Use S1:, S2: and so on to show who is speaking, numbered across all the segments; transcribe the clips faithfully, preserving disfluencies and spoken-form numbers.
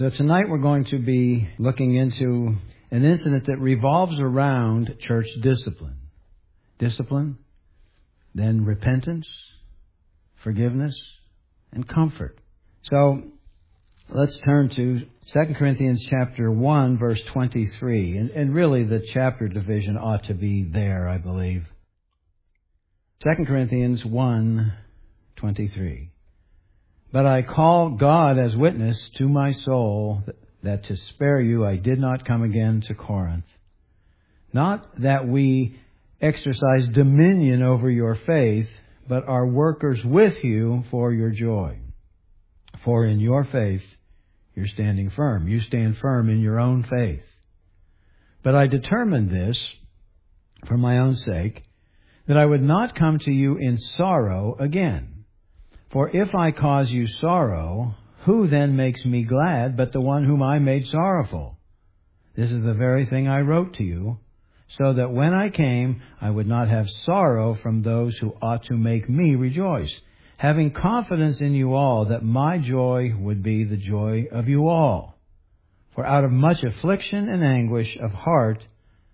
S1: So tonight we're going to be looking into an incident that revolves around church discipline. Discipline, then repentance, forgiveness, and comfort. So let's turn to Second Corinthians chapter one, verse twenty-three. And, and really the chapter division ought to be there, I believe. Second Corinthians one, twenty-three. But I call God as witness to my soul that to spare you I did not come again to Corinth. Not that we exercise dominion over your faith, but are workers with you for your joy. For in your faith you're standing firm. You stand firm in your own faith. But I determined this for my own sake, that I would not come to you in sorrow again. For if I cause you sorrow, who then makes me glad but the one whom I made sorrowful? This is the very thing I wrote to you, so that when I came, I would not have sorrow from those who ought to make me rejoice, having confidence in you all that my joy would be the joy of you all. For out of much affliction and anguish of heart,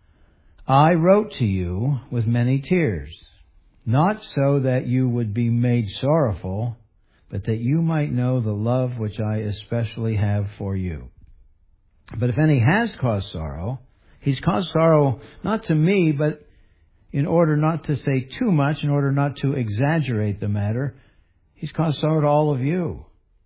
S1: I wrote to you with many tears, not so that you would be made sorrowful, but that you might know the love which I especially have for you. But if any has caused sorrow, he's caused sorrow not to me, but in order not to say too much, in order not to exaggerate the matter, he's caused sorrow to all of you.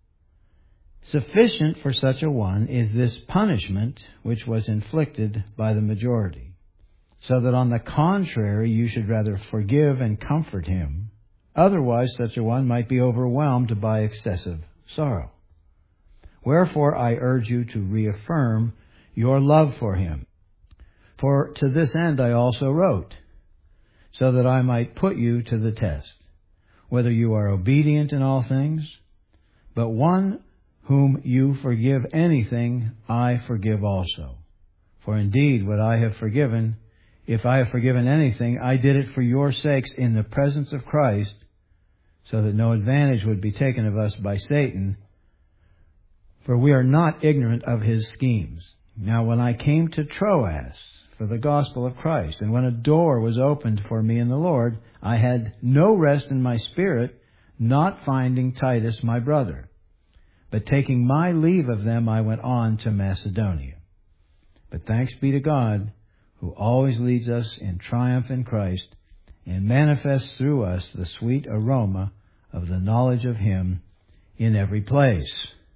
S1: Sufficient for such a one is this punishment which was inflicted by the majority. So that on the contrary, you should rather forgive and comfort him. Otherwise, such a one might be overwhelmed by excessive sorrow. Wherefore, I urge you to reaffirm your love for him. For to this end I also wrote, so that I might put you to the test, whether you are obedient in all things. But one whom you forgive anything, I forgive also. For indeed, what I have forgiven, if I have forgiven anything, I did it for your sakes in the presence of Christ, so that no advantage would be taken of us by Satan, for we are not ignorant of his schemes. Now when I came to Troas for the gospel of Christ, and when a door was opened for me in the Lord, I had no rest in my spirit, not finding Titus my brother. But taking my leave of them, I went on to Macedonia. But thanks be to God, who always leads us in triumph in Christ, and manifests through us the sweet aroma of the knowledge of him in every place.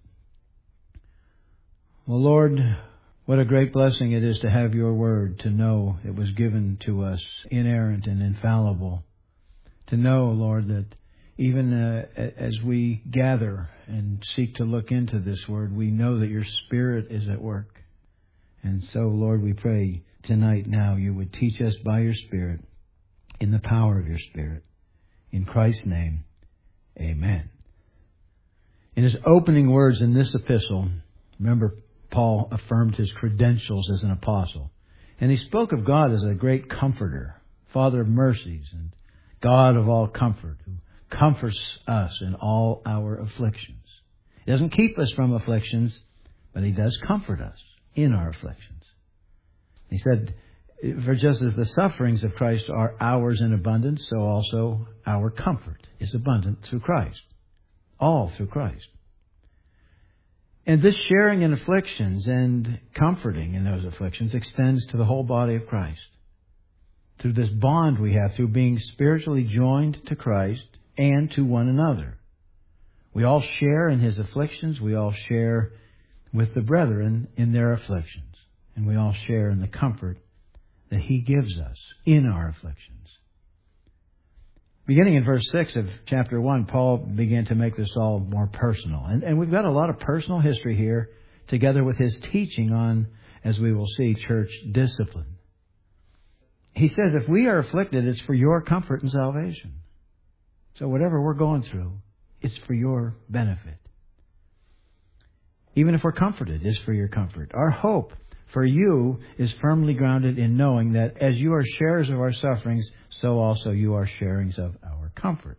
S1: Well, Lord, what a great blessing it is to have your word, to know it was given to us inerrant and infallible. To know, Lord, that even uh, as we gather and seek to look into this word, we know that your Spirit is at work. And so, Lord, we pray tonight now you would teach us by your Spirit, in the power of your Spirit. In Christ's name, amen. In his opening words in this epistle, remember, Paul affirmed his credentials as an apostle. And he spoke of God as a great comforter, Father of mercies, and God of all comfort, who comforts us in all our afflictions. He doesn't keep us from afflictions, but he does comfort us in our afflictions. He said, for just as the sufferings of Christ are ours in abundance, so also our comfort is abundant through Christ. All through Christ. And this sharing in afflictions and comforting in those afflictions extends to the whole body of Christ. Through this bond we have, through being spiritually joined to Christ and to one another. We all share in his afflictions. We all share with the brethren in their afflictions. And we all share in the comfort that he gives us in our afflictions. Beginning in verse six of chapter one, Paul began to make this all more personal. And, and we've got a lot of personal history here, together with his teaching on, as we will see, church discipline. He says, if we are afflicted, it's for your comfort and salvation. So whatever we're going through, it's for your benefit. Even if we're comforted, it's for your comfort. Our hope for you is firmly grounded in knowing that as you are sharers of our sufferings, so also you are sharers of our comfort.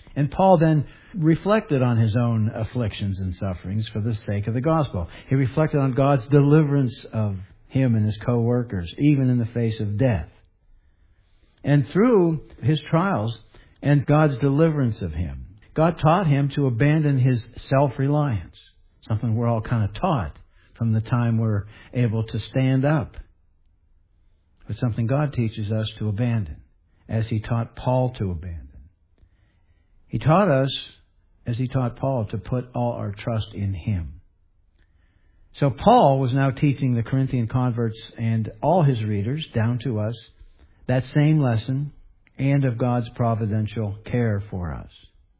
S1: And Paul then reflected on his own afflictions and sufferings for the sake of the gospel. He reflected on God's deliverance of him and his co-workers, even in the face of death. And through his trials and God's deliverance of him, God taught him to abandon his self-reliance, something we're all kind of taught from the time we're able to stand up. But something God teaches us to abandon, as he taught Paul to abandon. He taught us, as he taught Paul, to put all our trust in him. So Paul was now teaching the Corinthian converts and all his readers, down to us, that same lesson and of God's providential care for us.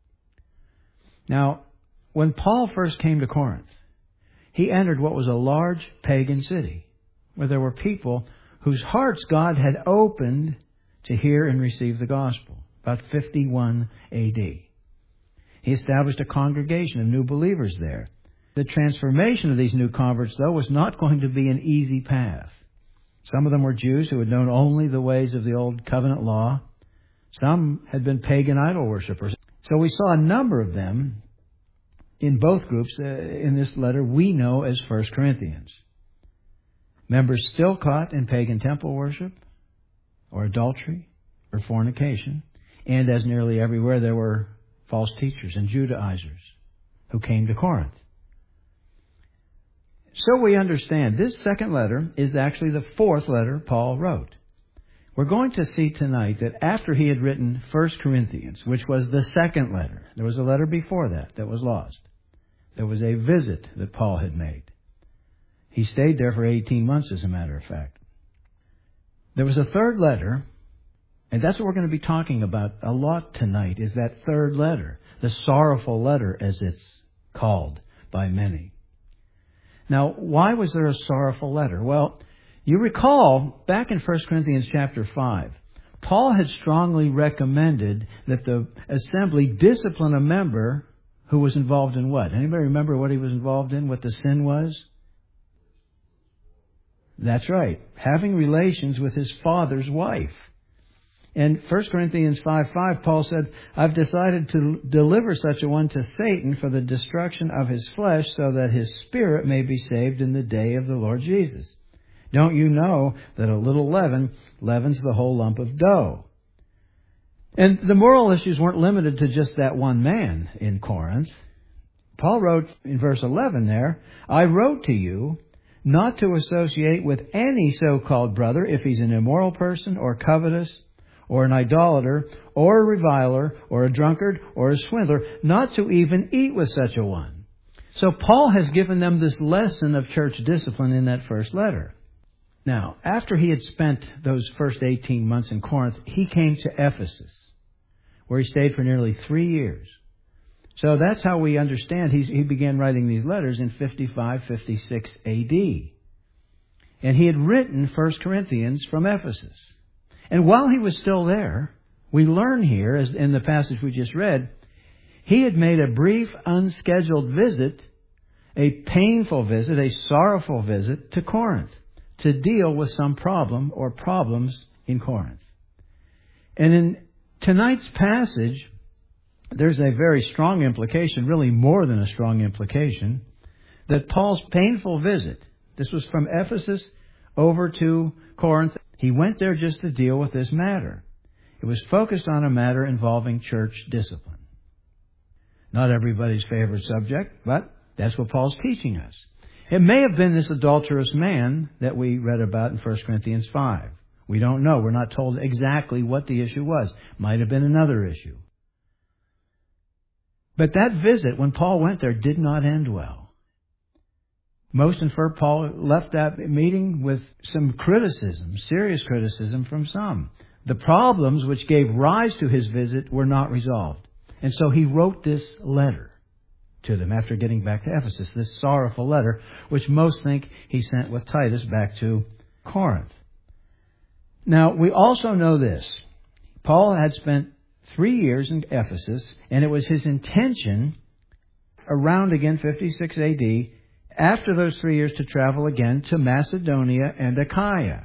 S1: Now, when Paul first came to Corinth, he entered what was a large pagan city, where there were people whose hearts God had opened to hear and receive the gospel, about fifty-one A D. He established a congregation of new believers there. The transformation of these new converts, though, was not going to be an easy path. Some of them were Jews who had known only the ways of the old covenant law. Some had been pagan idol worshippers. So we saw a number of them in both groups uh, in this letter we know as First Corinthians. Members still caught in pagan temple worship, or adultery, or fornication. And as nearly everywhere, there were false teachers and Judaizers who came to Corinth. So we understand this second letter is actually the fourth letter Paul wrote. We're going to see tonight that after he had written First Corinthians, which was the second letter, there was a letter before that that was lost. There was a visit that Paul had made. He stayed there for eighteen months, as a matter of fact. There was a third letter, and that's what we're going to be talking about a lot tonight, is that third letter, the sorrowful letter, as it's called by many. Now, why was there a sorrowful letter? Well, you recall, back in First Corinthians chapter five, Paul had strongly recommended that the assembly discipline a member who was involved in what? Anybody remember what he was involved in, what the sin was? That's right, having relations with his father's wife. In First Corinthians five five, Paul said, I've decided to deliver such a one to Satan for the destruction of his flesh, so that his spirit may be saved in the day of the Lord Jesus. Don't you know that a little leaven leavens the whole lump of dough? And the moral issues weren't limited to just that one man in Corinth. Paul wrote in verse eleven there, I wrote to you not to associate with any so-called brother if he's an immoral person or covetous, or an idolater, or a reviler, or a drunkard, or a swindler, not to even eat with such a one. So Paul has given them this lesson of church discipline in that first letter. Now, after he had spent those first eighteen months in Corinth, he came to Ephesus, where he stayed for nearly three years. So that's how we understand he's, he began writing these letters in fifty-five, fifty-six A D. And he had written First Corinthians from Ephesus. And while he was still there, we learn here, as in the passage we just read, he had made a brief, unscheduled visit, a painful visit, a sorrowful visit to Corinth to deal with some problem or problems in Corinth. And in tonight's passage, there's a very strong implication, really more than a strong implication, that Paul's painful visit, this was from Ephesus over to Corinth. He went there just to deal with this matter. It was focused on a matter involving church discipline. Not everybody's favorite subject, but that's what Paul's teaching us. It may have been this adulterous man that we read about in First Corinthians five. We don't know. We're not told exactly what the issue was. Might have been another issue. But that visit, when Paul went there, did not end well. Most infer Paul left that meeting with some criticism, serious criticism from some. The problems which gave rise to his visit were not resolved. And so he wrote this letter to them after getting back to Ephesus, this sorrowful letter, which most think he sent with Titus back to Corinth. Now, we also know this. Paul had spent three years in Ephesus, and it was his intention, around again fifty-six A D, after those three years to travel again to Macedonia and Achaia,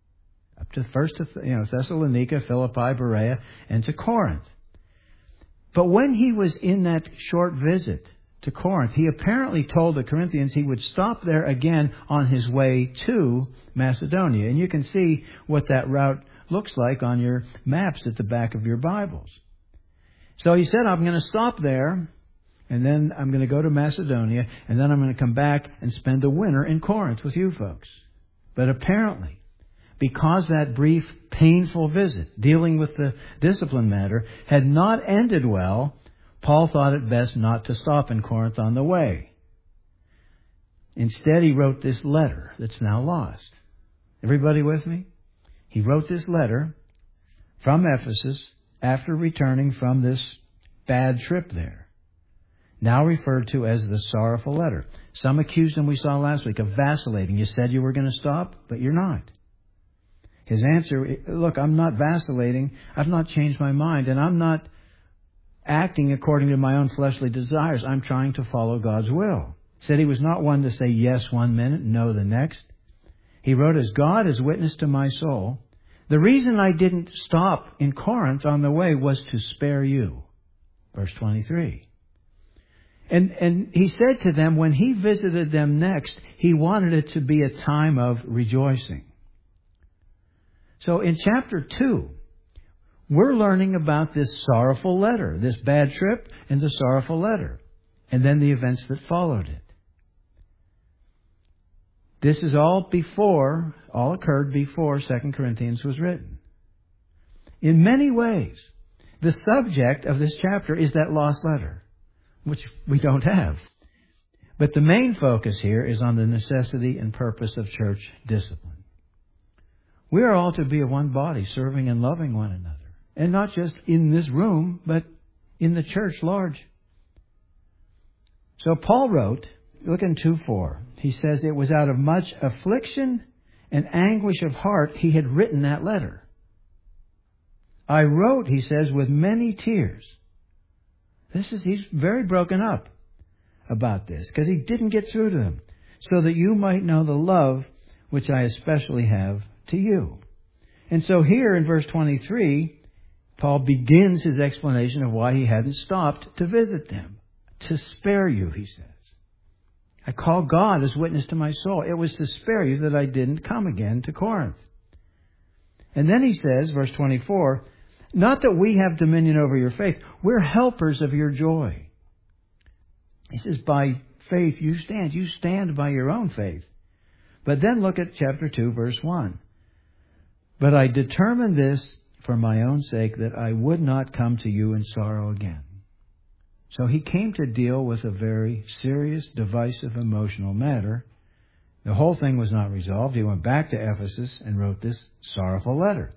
S1: up to first to you know Thessalonica, Philippi, Berea, and to Corinth. But when he was in that short visit to Corinth, he apparently told the Corinthians he would stop there again on his way to Macedonia. And you can see what that route looks like on your maps at the back of your Bibles. So he said, I'm going to stop there, and then I'm going to go to Macedonia, and then I'm going to come back and spend the winter in Corinth with you folks. But apparently, because that brief, painful visit dealing with the discipline matter had not ended well, Paul thought it best not to stop in Corinth on the way. Instead, he wrote this letter that's now lost. Everybody with me? He wrote this letter from Ephesus after returning from this bad trip there, now referred to as the sorrowful letter. Some accused him, we saw last week, of vacillating. You said you were going to stop, but you're not. His answer, look, I'm not vacillating. I've not changed my mind, and I'm not acting according to my own fleshly desires. I'm trying to follow God's will. Said he was not one to say yes one minute, no the next. He wrote, as God is witness to my soul, the reason I didn't stop in Corinth on the way was to spare you. Verse twenty-three. And, and he said to them, when he visited them next, he wanted it to be a time of rejoicing. So in chapter two, we're learning about this sorrowful letter, this bad trip and the sorrowful letter, and then the events that followed it. This is all before, all occurred before Second Corinthians was written. In many ways, the subject of this chapter is that lost letter, which we don't have. But the main focus here is on the necessity and purpose of church discipline. We are all to be of one body, serving and loving one another. And not just in this room, but in the church large. So Paul wrote, look in two four. He says, it was out of much affliction and anguish of heart he had written that letter. I wrote, he says, with many tears. This is, he's very broken up about this because he didn't get through to them. So that you might know the love which I especially have to you. And so here in verse twenty-three, Paul begins his explanation of why he hadn't stopped to visit them. To spare you, he says. I call God as witness to my soul. It was to spare you that I didn't come again to Corinth. And then he says, verse twenty-four, not that we have dominion over your faith. We're helpers of your joy. He says, by faith you stand. You stand by your own faith. But then look at chapter two, verse one. But I determined this for my own sake, that I would not come to you in sorrow again. So he came to deal with a very serious, divisive, emotional matter. The whole thing was not resolved. He went back to Ephesus and wrote this sorrowful letter.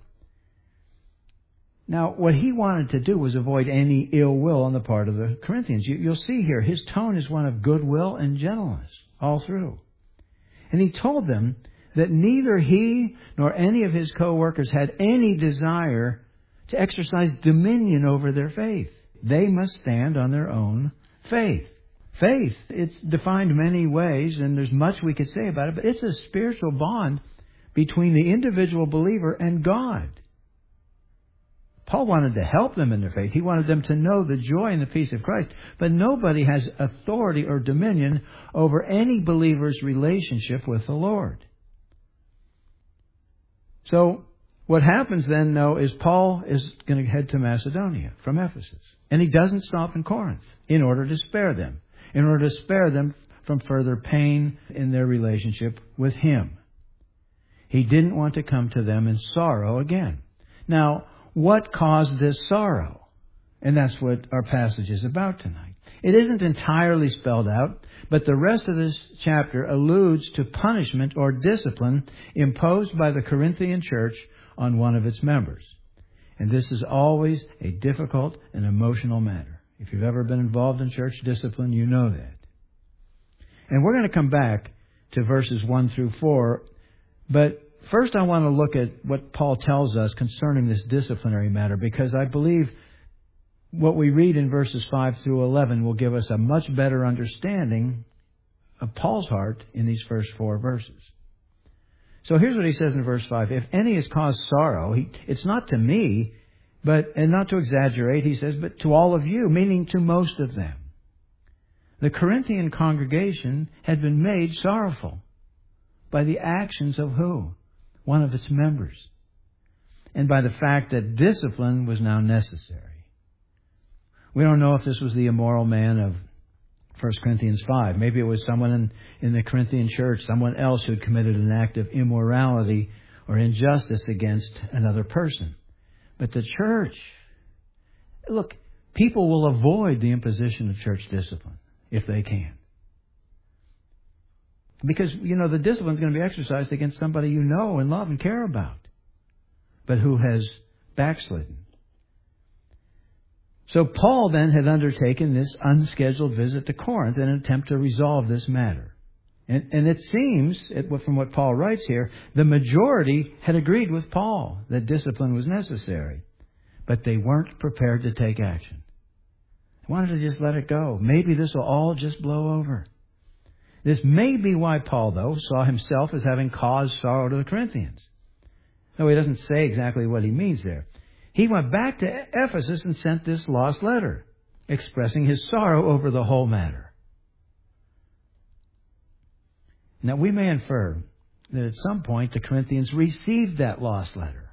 S1: Now, what he wanted to do was avoid any ill will on the part of the Corinthians. You, you'll see here, his tone is one of goodwill and gentleness all through. And he told them that neither he nor any of his co-workers had any desire to exercise dominion over their faith. They must stand on their own faith. Faith, it's defined many ways, and there's much we could say about it, but it's a spiritual bond between the individual believer and God. Paul wanted to help them in their faith. He wanted them to know the joy and the peace of Christ. But nobody has authority or dominion over any believer's relationship with the Lord. So what happens then, though, is Paul is going to head to Macedonia from Ephesus. And he doesn't stop in Corinth in order to spare them, in order to spare them from further pain in their relationship with him. He didn't want to come to them in sorrow again. Now, what caused this sorrow? And that's what our passage is about tonight. It isn't entirely spelled out, but the rest of this chapter alludes to punishment or discipline imposed by the Corinthian church on one of its members. And this is always a difficult and emotional matter. If you've ever been involved in church discipline, you know that. And we're going to come back to verses one through four, but first I want to look at what Paul tells us concerning this disciplinary matter, because I believe what we read in verses five through eleven will give us a much better understanding of Paul's heart in these first four verses. So here's what he says in verse five. If any has caused sorrow, he, it's not to me, But, and not to exaggerate, he says, but to all of you, meaning to most of them. The Corinthian congregation had been made sorrowful by the actions of who? One of its members. And by the fact that discipline was now necessary. We don't know if this was the immoral man of First Corinthians five. Maybe it was someone in, in the Corinthian church, someone else who had committed an act of immorality or injustice against another person. But the church, look, people will avoid the imposition of church discipline if they can. Because, you know, the discipline is going to be exercised against somebody you know and love and care about, but who has backslidden. So Paul then had undertaken this unscheduled visit to Corinth in an attempt to resolve this matter. And, and it seems, from what Paul writes here, the majority had agreed with Paul that discipline was necessary, but they weren't prepared to take action. They wanted to just let it go. Maybe this will all just blow over. This may be why Paul, though, saw himself as having caused sorrow to the Corinthians. No, he doesn't say exactly what he means there. He went back to Ephesus and sent this lost letter, expressing his sorrow over the whole matter. Now, we may infer that at some point the Corinthians received that lost letter.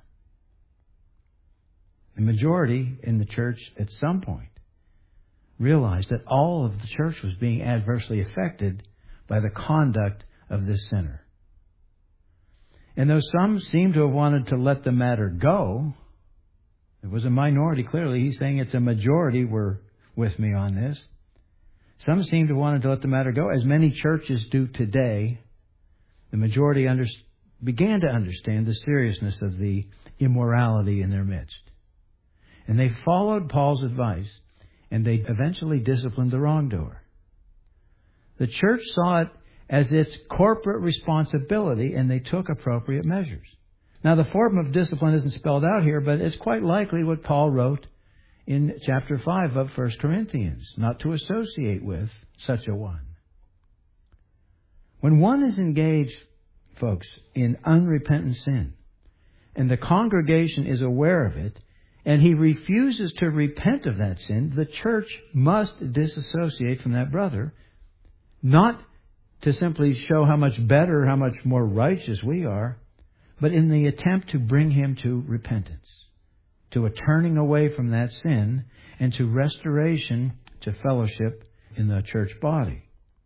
S1: The majority in the church at some point realized that all of the church was being adversely affected by the conduct of this sinner. And though some seem to have wanted to let the matter go, it was a minority, clearly. He's saying it's a majority were with me on this. Some seem to have wanted to let the matter go, as many churches do today. The majority under, began to understand the seriousness of the immorality in their midst. And they followed Paul's advice, and they eventually disciplined the wrongdoer. The church saw it as its corporate responsibility, and they took appropriate measures. Now, the form of discipline isn't spelled out here, but it's quite likely what Paul wrote in chapter five of First Corinthians, not to associate with such a one. When one is engaged, folks, in unrepentant sin, and the congregation is aware of it, and he refuses to repent of that sin, the church must disassociate from that brother, not to simply show how much better, how much more righteous we are, but in the attempt to bring him to repentance, to a turning away from that sin, and to restoration to fellowship in the church body.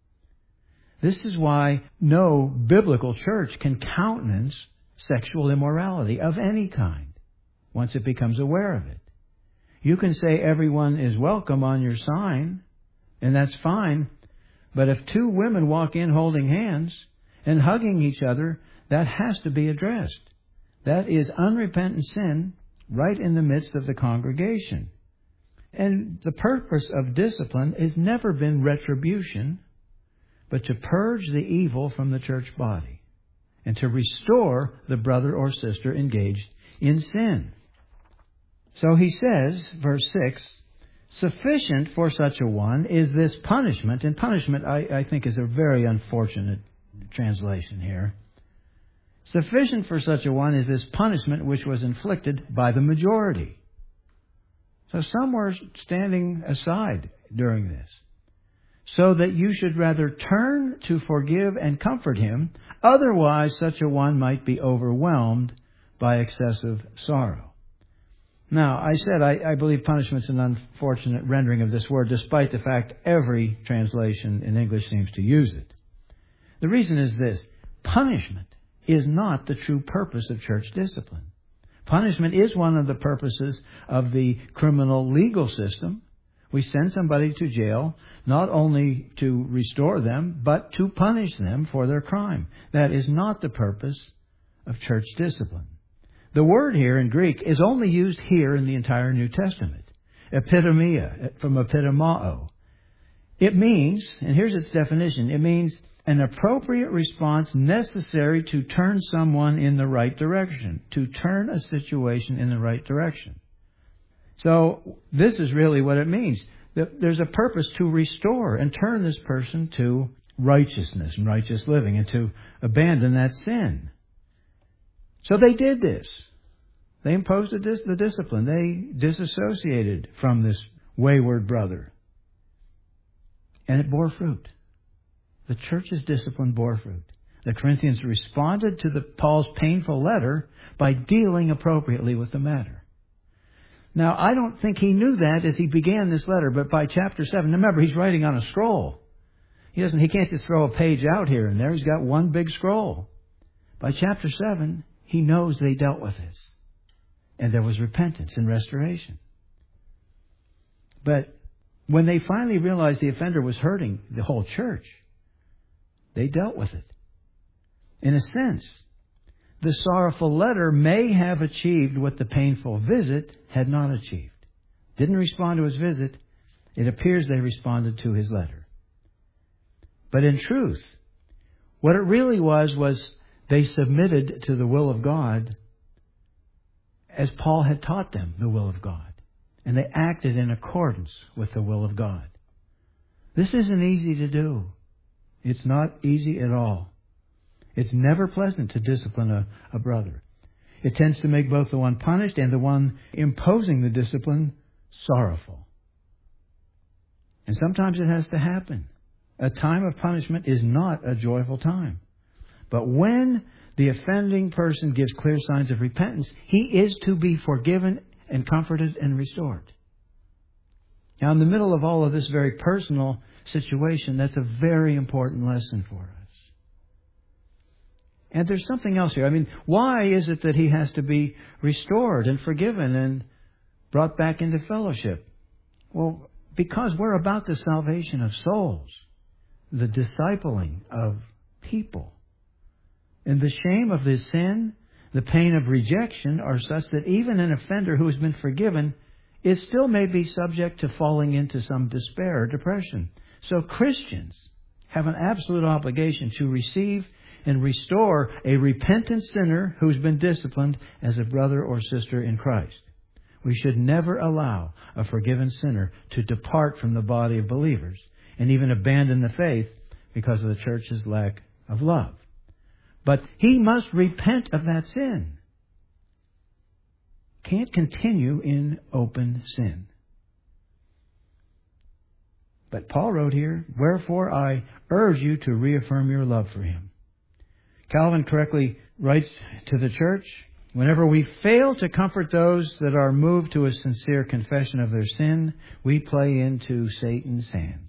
S1: This is why no biblical church can countenance sexual immorality of any kind once it becomes aware of it. You can say everyone is welcome on your sign, and that's fine, but if two women walk in holding hands and hugging each other, that has to be addressed. That is unrepentant sin right in the midst of the congregation. And the purpose of discipline has never been retribution, but to purge the evil from the church body and to restore the brother or sister engaged in sin. So he says, verse six, sufficient for such a one is this punishment. And punishment, I, I think, is a very unfortunate translation here. Sufficient for such a one is this punishment which was inflicted by the majority. So some were standing aside during this, so that you should rather turn to forgive and comfort him. Otherwise, such a one might be overwhelmed by excessive sorrow. Now, I said I, I believe punishment is an unfortunate rendering of this word, despite the fact every translation in English seems to use it. The reason is this: punishment is not the true purpose of church discipline. Punishment is one of the purposes of the criminal legal system. We send somebody to jail not only to restore them, but to punish them for their crime. That is not the purpose of church discipline. The word here in Greek is only used here in the entire New Testament. Epitomia, from epitomao. It means, and here's its definition, it means an appropriate response necessary to turn someone in the right direction, to turn a situation in the right direction. So this is really what it means. There's a purpose to restore and turn this person to righteousness and righteous living and to abandon that sin. So they did this. They imposed the, dis- the discipline. They disassociated from this wayward brother. And it bore fruit. The church's discipline bore fruit. The Corinthians responded to the Paul's painful letter by dealing appropriately with the matter. Now, I don't think he knew that as he began this letter, but by chapter seven, remember, he's writing on a scroll. He doesn't, he can't just throw a page out here and there. He's got one big scroll. By chapter seven, he knows they dealt with this. And there was repentance and restoration. But when they finally realized the offender was hurting the whole church, they dealt with it. In a sense, the sorrowful letter may have achieved what the painful visit had not achieved. Didn't respond to his visit. It appears they responded to his letter. But in truth, what it really was was they submitted to the will of God as Paul had taught them the will of God. And they acted in accordance with the will of God. This isn't easy to do. It's not easy at all. It's never pleasant to discipline a, a brother. It tends to make both the one punished and the one imposing the discipline sorrowful. And sometimes it has to happen. A time of punishment is not a joyful time. But when the offending person gives clear signs of repentance, he is to be forgiven and comforted and restored. Now, in the middle of all of this very personal situation, that's a very important lesson for us. And there's something else here. I mean, why is it that he has to be restored and forgiven and brought back into fellowship? Well, because we're about the salvation of souls, the discipling of people. And the shame of this sin, the pain of rejection are such that even an offender who has been forgiven is still may be subject to falling into some despair or depression. So Christians have an absolute obligation to receive and restore a repentant sinner who's been disciplined as a brother or sister in Christ. We should never allow a forgiven sinner to depart from the body of believers and even abandon the faith because of the church's lack of love. But he must repent of that sin. Can't continue in open sin. But Paul wrote here, "Wherefore I urge you to reaffirm your love for him." Calvin correctly writes to the church, "Whenever we fail to comfort those that are moved to a sincere confession of their sin, we play into Satan's hands."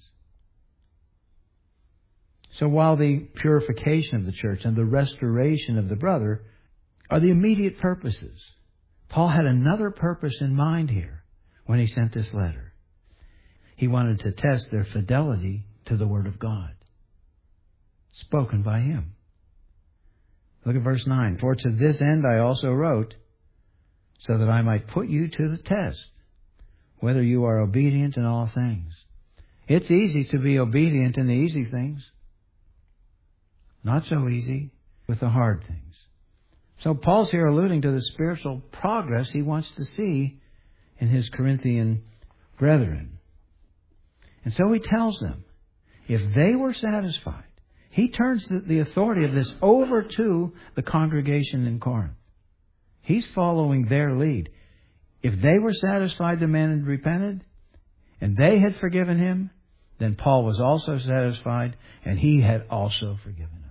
S1: So while the purification of the church and the restoration of the brother are the immediate purposes, Paul had another purpose in mind here when he sent this letter. He wanted to test their fidelity to the Word of God, spoken by him. Look at verse nine. "For to this end I also wrote, so that I might put you to the test, whether you are obedient in all things." It's easy to be obedient in the easy things. Not so easy with the hard things. So Paul's here alluding to the spiritual progress he wants to see in his Corinthian brethren. And so he tells them, if they were satisfied, he turns the authority of this over to the congregation in Corinth. He's following their lead. If they were satisfied the man had repented, and they had forgiven him, then Paul was also satisfied, and he had also forgiven him.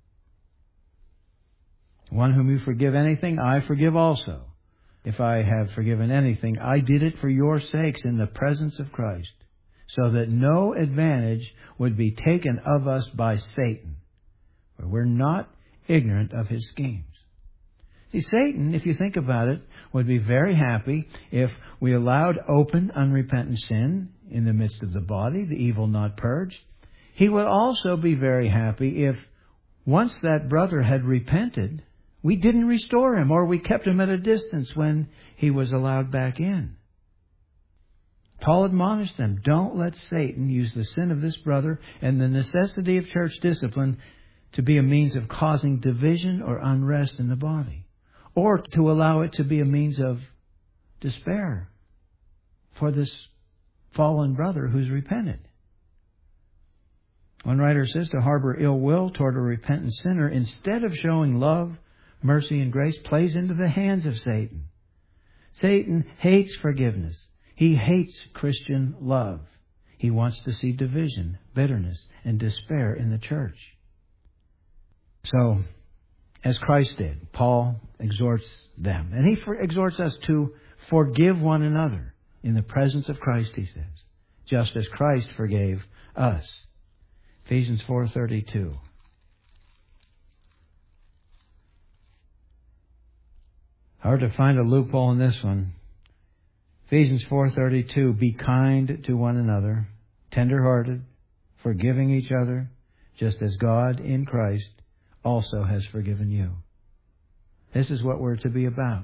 S1: One whom you forgive anything, I forgive also. If I have forgiven anything, I did it for your sakes in the presence of Christ, so that no advantage would be taken of us by Satan, for we're not ignorant of his schemes. See, Satan, if you think about it, would be very happy if we allowed open, unrepentant sin in the midst of the body, the evil not purged. He would also be very happy if once that brother had repented, we didn't restore him, or we kept him at a distance when he was allowed back in. Paul admonished them, don't let Satan use the sin of this brother and the necessity of church discipline to be a means of causing division or unrest in the body, or to allow it to be a means of despair for this fallen brother who's repented. One writer says to harbor ill will toward a repentant sinner instead of showing love, mercy, and grace plays into the hands of Satan. Satan hates forgiveness. He hates Christian love. He wants to see division, bitterness, and despair in the church. So, as Christ did, Paul exhorts them. And he for, exhorts us to forgive one another in the presence of Christ, he says, just as Christ forgave us. Ephesians four thirty-two. Hard to find a loophole in this one. Ephesians four thirty-two, be kind to one another, tender-hearted, forgiving each other, just as God in Christ also has forgiven you. This is what we're to be about.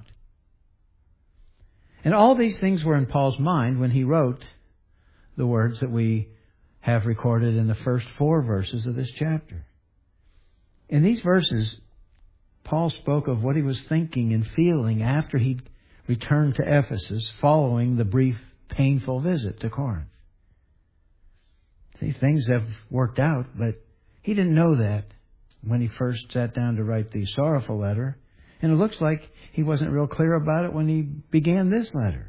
S1: And all these things were in Paul's mind when he wrote the words that we have recorded in the first four verses of this chapter. In these verses, Paul spoke of what he was thinking and feeling after he returned to Ephesus following the brief, painful visit to Corinth. See, things have worked out, but he didn't know that when he first sat down to write the sorrowful letter. And it looks like he wasn't real clear about it when he began this letter.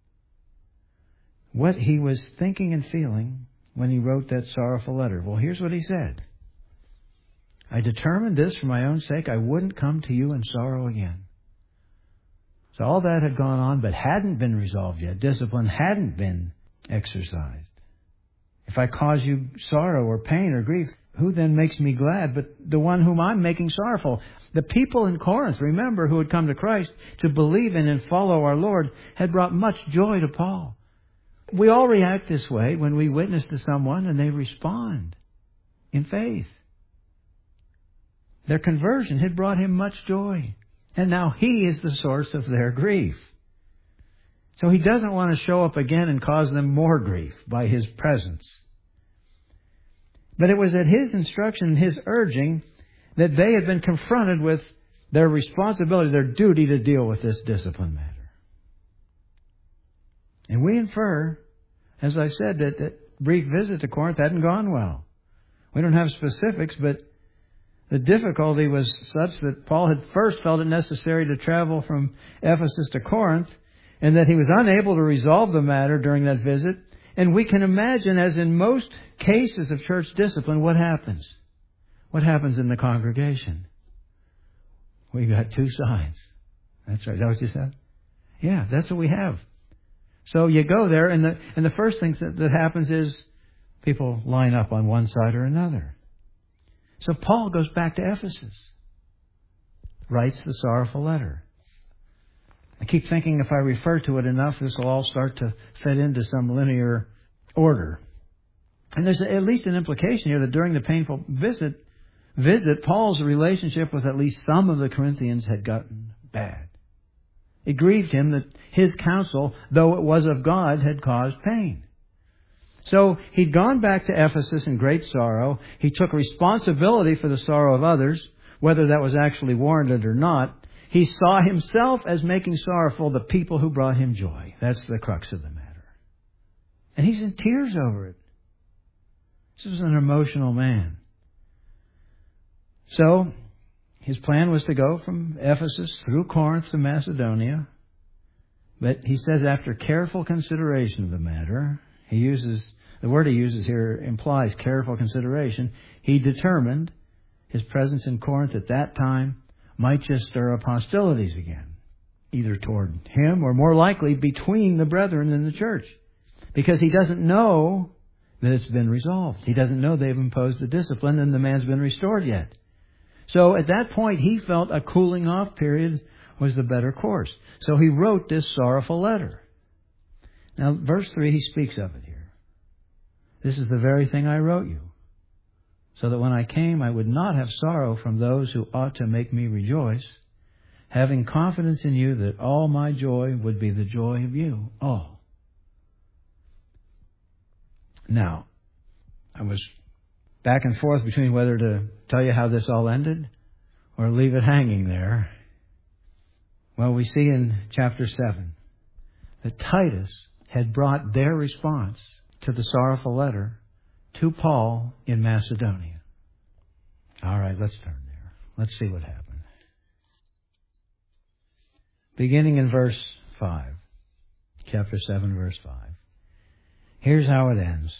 S1: What he was thinking and feeling when he wrote that sorrowful letter. Well, here's what he said. I determined this for my own sake. I wouldn't come to you in sorrow again. So all that had gone on but hadn't been resolved yet. Discipline hadn't been exercised. If I cause you sorrow or pain or grief, who then makes me glad but the one whom I'm making sorrowful? The people in Corinth, remember, who had come to Christ to believe in and follow our Lord, had brought much joy to Paul. We all react this way when we witness to someone and they respond in faith. Their conversion had brought him much joy. And now he is the source of their grief. So he doesn't want to show up again and cause them more grief by his presence. But it was at his instruction, his urging, that they had been confronted with their responsibility, their duty to deal with this discipline matter. And we infer, as I said, that that brief visit to Corinth hadn't gone well. We don't have specifics, but the difficulty was such that Paul had first felt it necessary to travel from Ephesus to Corinth, and that he was unable to resolve the matter during that visit. And we can imagine, as in most cases of church discipline, what happens. What happens in the congregation? We got two sides. That's right. Is that what you said? Yeah, that's what we have. So you go there, and the and the first thing that, that happens is people line up on one side or another. So Paul goes back to Ephesus, writes the sorrowful letter. I keep thinking if I refer to it enough, this will all start to fit into some linear order. And there's at least an implication here that during the painful visit, visit, Paul's relationship with at least some of the Corinthians had gotten bad. It grieved him that his counsel, though it was of God, had caused pain. So he'd gone back to Ephesus in great sorrow. He took responsibility for the sorrow of others, whether that was actually warranted or not. He saw himself as making sorrowful the people who brought him joy. That's the crux of the matter. And he's in tears over it. This was an emotional man. So his plan was to go from Ephesus through Corinth to Macedonia. But he says after careful consideration of the matter, he uses, the word he uses here implies careful consideration. He determined his presence in Corinth at that time might just stir up hostilities again, either toward him or more likely between the brethren in the church, because he doesn't know that it's been resolved. He doesn't know they've imposed a discipline and the man's been restored yet. So at that point, he felt a cooling off period was the better course. So he wrote this sorrowful letter. Now, verse three, he speaks of it here. This is the very thing I wrote you, so that when I came, I would not have sorrow from those who ought to make me rejoice, having confidence in you that all my joy would be the joy of you all. Now, I was back and forth between whether to tell you how this all ended or leave it hanging there. Well, we see in chapter seven that Titus had brought their response to the sorrowful letter to Paul in Macedonia. All right, let's turn there. Let's see what happened. Beginning in verse five. Chapter seven, verse five. Here's how it ends.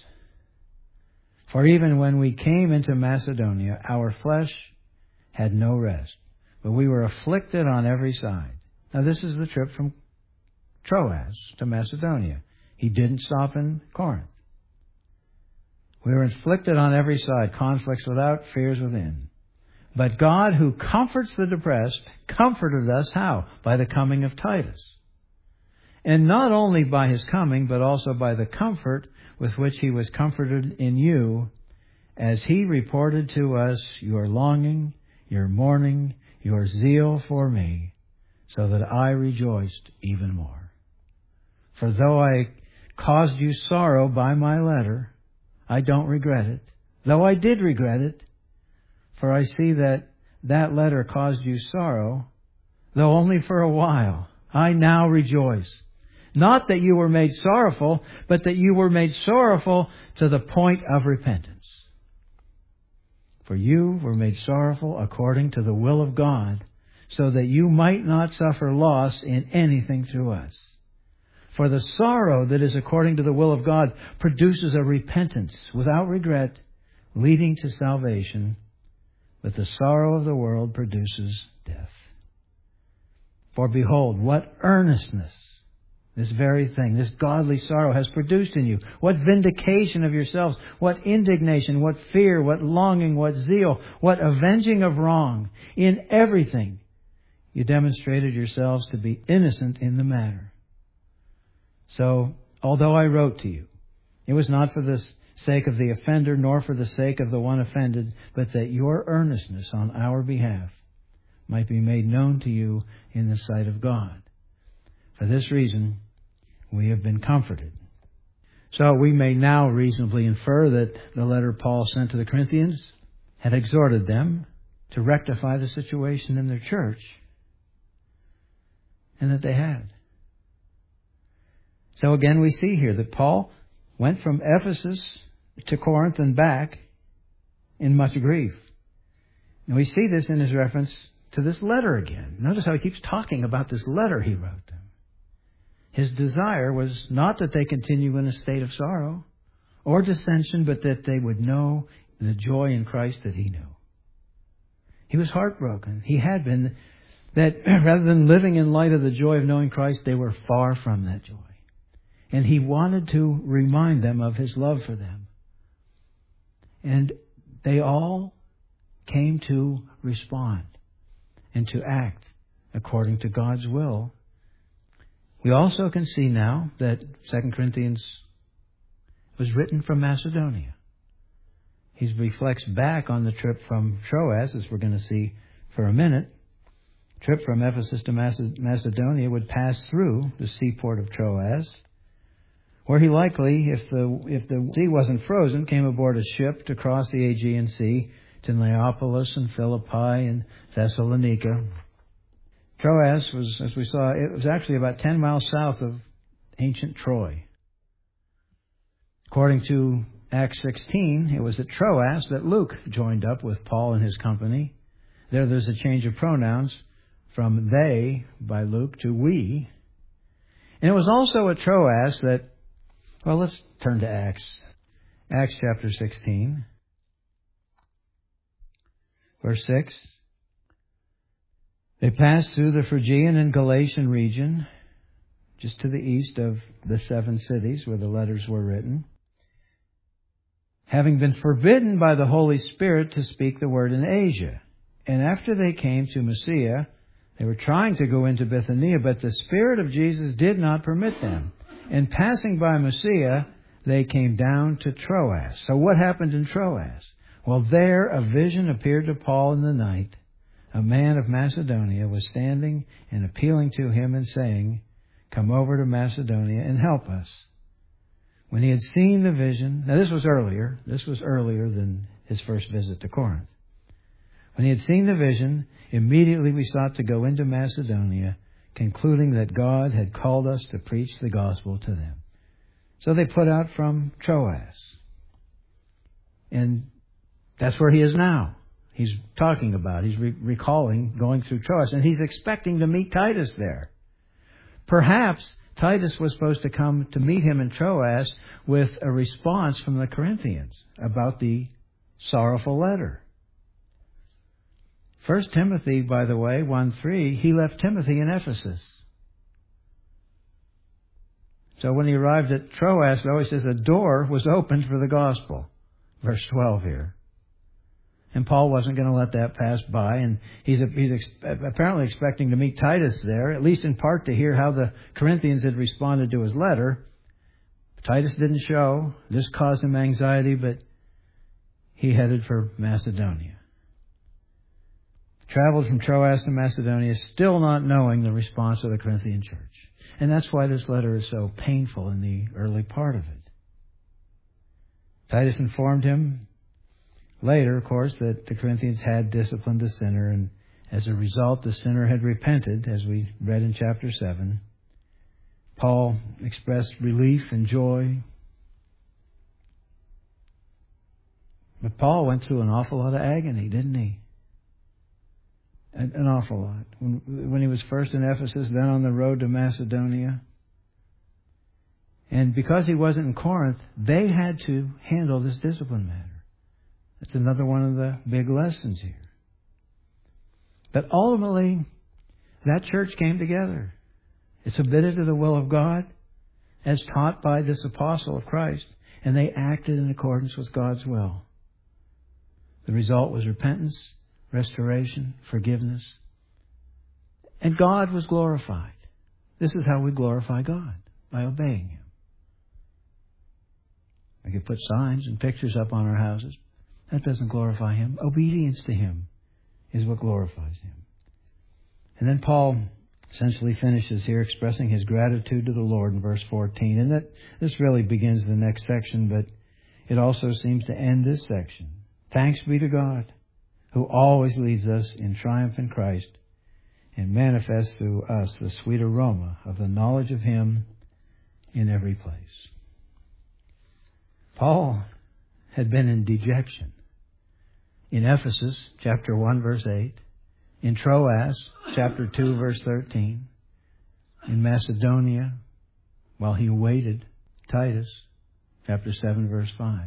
S1: For even when we came into Macedonia, our flesh had no rest, but we were afflicted on every side. Now this is the trip from Troas to Macedonia. He didn't stop in Corinth. We were afflicted on every side, conflicts without, fears within. But God, who comforts the depressed, comforted us how? By the coming of Titus. And not only by his coming, but also by the comfort with which he was comforted in you, as he reported to us your longing, your mourning, your zeal for me, so that I rejoiced even more. For though I caused you sorrow by my letter, I don't regret it, though I did regret it, for I see that that letter caused you sorrow, though only for a while. I now rejoice. Not that you were made sorrowful, but that you were made sorrowful to the point of repentance. For you were made sorrowful according to the will of God, so that you might not suffer loss in anything through us. For the sorrow that is according to the will of God produces a repentance without regret, leading to salvation, but the sorrow of the world produces death. For behold, what earnestness this very thing, this godly sorrow has produced in you. What vindication of yourselves, what indignation, what fear, what longing, what zeal, what avenging of wrong. In everything you demonstrated yourselves to be innocent in the matter. So, although I wrote to you, it was not for the sake of the offender, nor for the sake of the one offended, but that your earnestness on our behalf might be made known to you in the sight of God. For this reason, we have been comforted. So we may now reasonably infer that the letter Paul sent to the Corinthians had exhorted them to rectify the situation in their church, and that they had. So again, we see here that Paul went from Ephesus to Corinth and back in much grief. And we see this in his reference to this letter again. Notice how he keeps talking about this letter he wrote them. His desire was not that they continue in a state of sorrow or dissension, but that they would know the joy in Christ that he knew. He was heartbroken. He had been, that rather than living in light of the joy of knowing Christ, they were far from that joy. And he wanted to remind them of his love for them. And they all came to respond and to act according to God's will. We also can see now that Second Corinthians was written from Macedonia. He reflects back on the trip from Troas, as we're going to see for a minute. Trip from Ephesus to Macedonia would pass through the seaport of Troas, where he likely, if the if the sea wasn't frozen, came aboard a ship to cross the Aegean Sea to Neapolis and Philippi and Thessalonica. Troas was, as we saw, it was actually about ten miles south of ancient Troy. According to Acts sixteen, it was at Troas that Luke joined up with Paul and his company. There, there's a change of pronouns from they by Luke to we. And it was also at Troas that, well, let's turn to Acts. Acts chapter sixteen, verse six. They passed through the Phrygian and Galatian region, just to the east of the seven cities where the letters were written, having been forbidden by the Holy Spirit to speak the word in Asia. And after they came to Mysia, they were trying to go into Bithynia, but the Spirit of Jesus did not permit them. And passing by Mysia, they came down to Troas. So what happened in Troas? Well, there a vision appeared to Paul in the night. A man of Macedonia was standing and appealing to him and saying, "Come over to Macedonia and help us." When he had seen the vision, now this was earlier, this was earlier than his first visit to Corinth. When he had seen the vision, immediately we sought to go into Macedonia, concluding that God had called us to preach the gospel to them. So they put out from Troas. And that's where he is now. He's talking about, he's re- recalling going through Troas, and he's expecting to meet Titus there. Perhaps Titus was supposed to come to meet him in Troas with a response from the Corinthians about the sorrowful letter. First Timothy, by the way, one three, he left Timothy in Ephesus. So when he arrived at Troas, though, he says a door was opened for the gospel. Verse twelve here. And Paul wasn't going to let that pass by, and he's, he's ex- apparently expecting to meet Titus there, at least in part to hear how the Corinthians had responded to his letter. Titus didn't show. This caused him anxiety, but he headed for Macedonia. Traveled from Troas to Macedonia, still not knowing the response of the Corinthian church. And that's why this letter is so painful in the early part of it. Titus informed him later, of course, that the Corinthians had disciplined the sinner, and as a result, the sinner had repented, as we read in chapter seven. Paul expressed relief and joy. But Paul went through an awful lot of agony, didn't he? An, an awful lot. When, when he was first in Ephesus, then on the road to Macedonia. And because he wasn't in Corinth, they had to handle this discipline matter. That's another one of the big lessons here. But ultimately, that church came together. It submitted to the will of God as taught by this apostle of Christ, and they acted in accordance with God's will. The result was repentance, restoration, forgiveness, and God was glorified. This is how we glorify God, by obeying Him. We could put signs and pictures up on our houses. That doesn't glorify Him. Obedience to Him is what glorifies Him. And then Paul essentially finishes here expressing his gratitude to the Lord in verse fourteen. And that this really begins the next section, but it also seems to end this section. Thanks be to God, who always leads us in triumph in Christ and manifests through us the sweet aroma of the knowledge of Him in every place. Paul had been in dejection. In Ephesus, chapter one, verse eight. In Troas, chapter two, verse thirteen. In Macedonia, while he awaited Titus, chapter seven, verse five.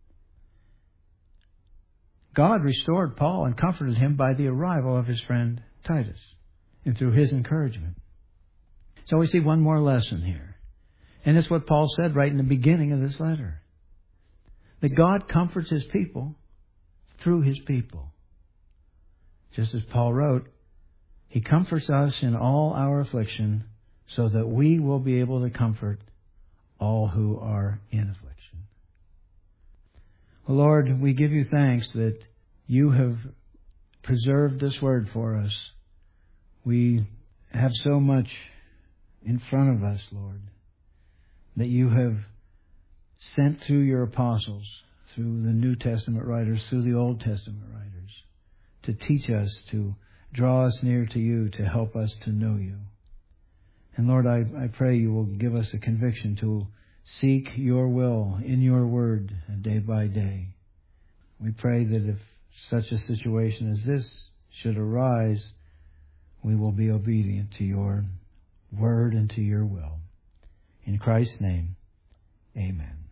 S1: God restored Paul and comforted him by the arrival of his friend Titus and through his encouragement. So we see one more lesson here. And it's what Paul said right in the beginning of this letter. That God comforts His people through His people. Just as Paul wrote, He comforts us in all our affliction so that we will be able to comfort all who are in affliction. Well, Lord, we give You thanks that You have preserved this word for us. We have so much in front of us, Lord, that You have sent through Your apostles, through the New Testament writers, through the Old Testament writers, to teach us, to draw us near to You, to help us to know You. And Lord, I, I pray You will give us a conviction to seek Your will in Your word day by day. We pray that if such a situation as this should arise, we will be obedient to Your word and to Your will. In Christ's name, amen.